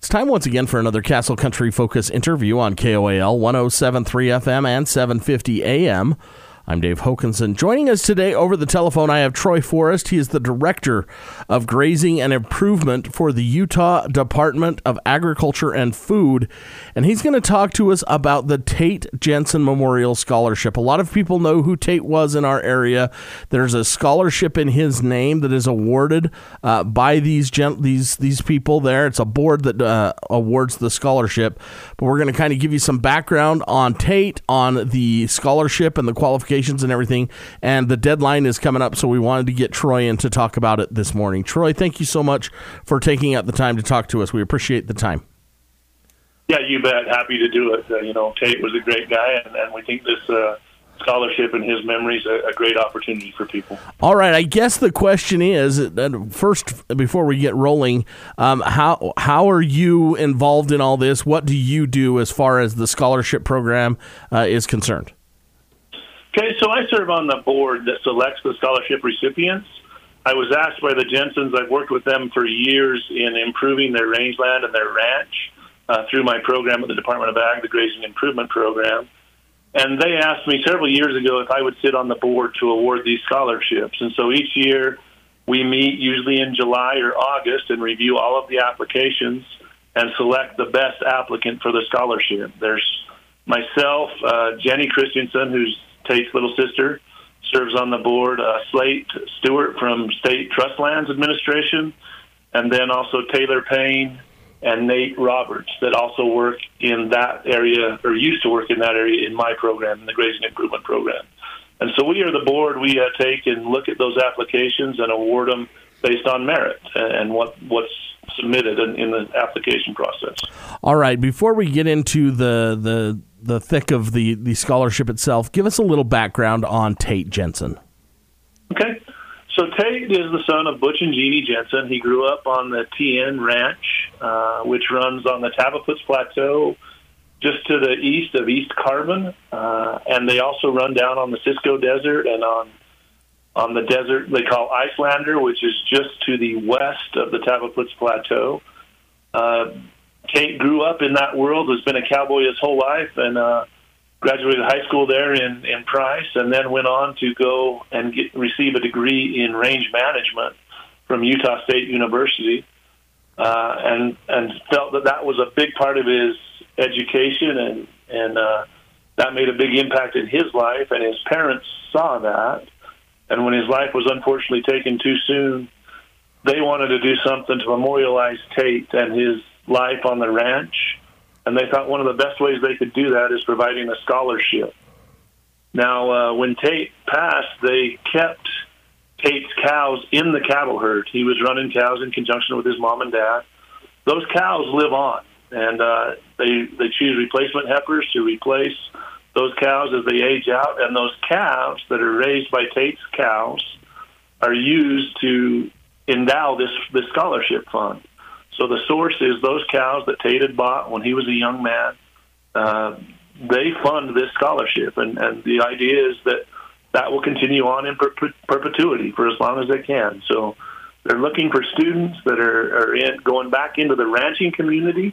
It's time once again for another Castle Country Focus interview on KOAL 107.3 FM and 750 AM. I'm Dave Hokanson. Joining us today over the telephone, I have Troy Forrest. He is the Director of Grazing and Improvement for the Utah Department of Agriculture and Food, and he's going to talk to us about the Tate Jensen Memorial Scholarship. A lot of people know who Tate was in our area. There's a scholarship in his name that is awarded by these people there. It's a board that awards the scholarship, but we're going to kind of give you some background on Tate, on the scholarship and the qualifications and everything, and the deadline is coming up, so we wanted to get Troy in to talk about it this morning. Troy, thank you so much for taking out the time to talk to us. We appreciate the time. Yeah, you bet. Happy to do it. Tate was a great guy, and we think this scholarship in his memory is a great opportunity for people. All right, I guess the question is, first, before we get rolling, how are you involved in all this? What do you do as far as the scholarship program is concerned? Okay, so I serve on the board that selects the scholarship recipients. I was asked by the Jensens. I've worked with them for years in improving their rangeland and their ranch through my program at the Department of Ag, the Grazing Improvement Program. And they asked me several years ago if I would sit on the board to award these scholarships. And so each year we meet usually in July or August and review all of the applications and select the best applicant for the scholarship. There's myself, Jenny Christensen, who's Tate's little sister, serves on the board, Slate Stewart from State Trust Lands Administration, and then also Taylor Payne and Nate Roberts that also work in that area, or used to work in that area in my program, in the Grazing Improvement Program. And so we are the board. We take and look at those applications and award them based on merit and what's submitted in the application process. All right, before we get into the thick of the scholarship itself, give us a little background on Tate Jensen. Okay. So Tate is the son of Butch and Jeannie Jensen. He grew up on the TN Ranch, which runs on the Tavaputs Plateau just to the east of East Carbon. And they also run down on the Cisco Desert and on the desert they call Icelander, which is just to the west of the Tavaputs Plateau. Tate grew up in that world, has been a cowboy his whole life, and graduated high school there in Price, and then went on to go and receive a degree in range management from Utah State University, and felt that was a big part of his education, and that made a big impact in his life, and his parents saw that. And when his life was unfortunately taken too soon, they wanted to do something to memorialize Tate and his life on the ranch, and they thought one of the best ways they could do that is providing a scholarship. Now, when Tate passed, they kept Tate's cows in the cattle herd. He was running cows in conjunction with his mom and dad. Those cows live on, and they choose replacement heifers to replace those cows as they age out, and those calves that are raised by Tate's cows are used to endow this scholarship fund. So the source is those cows that Tate had bought when he was a young man. They fund this scholarship, and the idea is that will continue on in perpetuity for as long as they can. So they're looking for students that are going back into the ranching community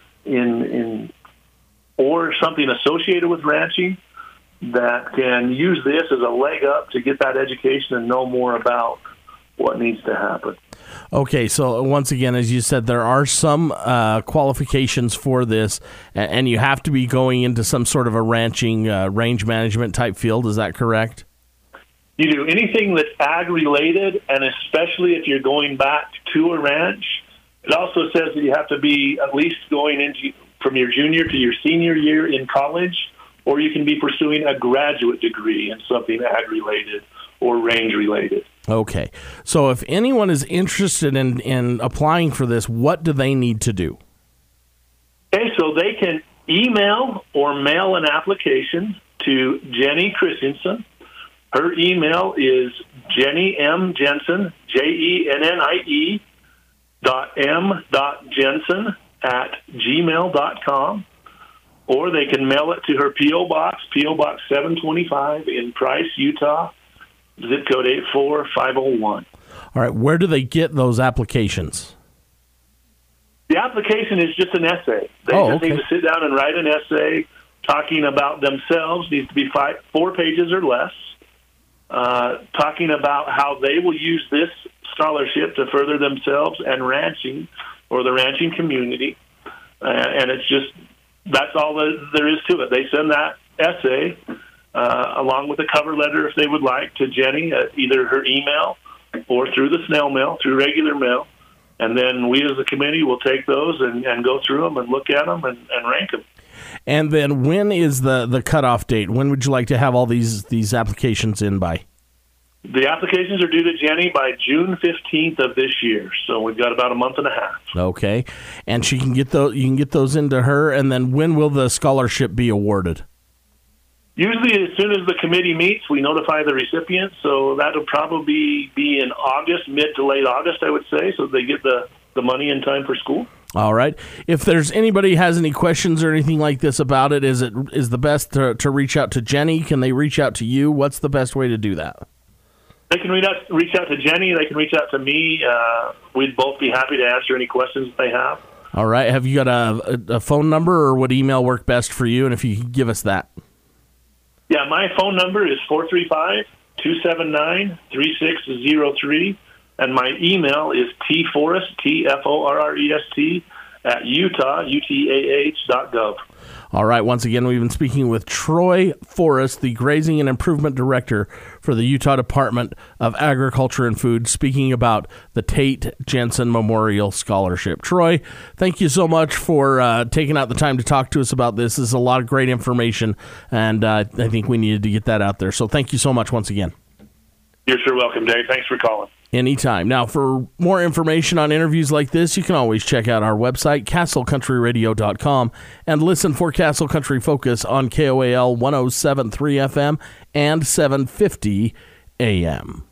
or something associated with ranching that can use this as a leg up to get that education and know more about what needs to happen. Okay, so once again, as you said, there are some qualifications for this, and you have to be going into some sort of a ranching, range management type field. Is that correct? You do. Anything that's ag-related, and especially if you're going back to a ranch, it also says that you have to be at least going into from your junior to your senior year in college, or you can be pursuing a graduate degree in something ag-related or range-related. Okay. So if anyone is interested in applying for this, what do they need to do? Okay, so they can email or mail an application to Jenny Christensen. Her email is Jenny M. Jensen, JENNIE .m.jensen@gmail.com, or they can mail it to her P.O. Box 725 in Price, Utah, zip code 84501. All right, where do they get those applications? The application is just an essay. They just need to sit down and write an essay talking about themselves. Needs to be 4 pages or less. Talking about how they will use this scholarship to further themselves and ranching or the ranching community. And it's just, that's all there is to it. They send that essay along with a cover letter, if they would like, to Jenny at either her email or through the snail mail, through regular mail. And then we as a committee will take those and go through them and look at them and rank them. And then when is the cutoff date? When would you like to have all these applications in by? The applications are due to Jenny by June 15th of this year. So we've got about a month and a half. Okay. And she can get those, you can get those into her. And then when will the scholarship be awarded? Usually as soon as the committee meets, we notify the recipients. So that'll probably be in August, mid to late August, I would say, so they get the money in time for school. All right. If there's anybody has any questions or anything like this about it, is the best to reach out to Jenny? Can they reach out to you? What's the best way to do that? They can reach out to Jenny. They can reach out to me. We'd both be happy to answer any questions that they have. All right. Have you got a phone number, or would email work best for you? And if you could give us that. Yeah, my phone number is 435-279-3603, and my email is tforrest, TFORREST, at utah.gov. All right. Once again, we've been speaking with Troy Forrest, the Grazing and Improvement Director for the Utah Department of Agriculture and Food, speaking about the Tate Jensen Memorial Scholarship. Troy, thank you so much for taking out the time to talk to us about this. This is a lot of great information, and I think we needed to get that out there. So thank you so much once again. You're sure welcome, Dave. Thanks for calling. Anytime. Now, for more information on interviews like this, you can always check out our website, castlecountryradio.com, and listen for Castle Country Focus on KOAL 107.3 FM and 750 AM.